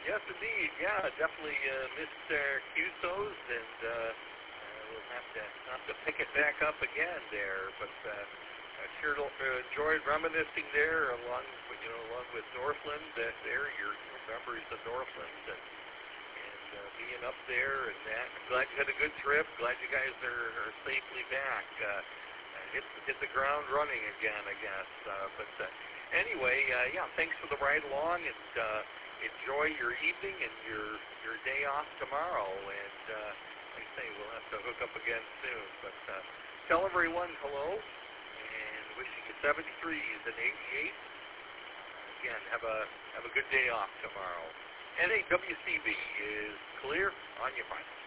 Yes, indeed. Yeah, definitely missed QSOs, and we'll have to pick it back up again there. But I sure enjoyed reminiscing there, along with Northland. There, your memories of Northland, and being up there, and that. I'm glad you had a good trip. Glad you guys are safely back. Hit the ground running again, I guess. But anyway, yeah, thanks for the ride along, and enjoy your evening and your day off tomorrow. And like I say, we'll have to hook up again soon. But tell everyone hello, and wishing you 73s and 88s. Again, have a good day off tomorrow. NAWCB is clear on your mind.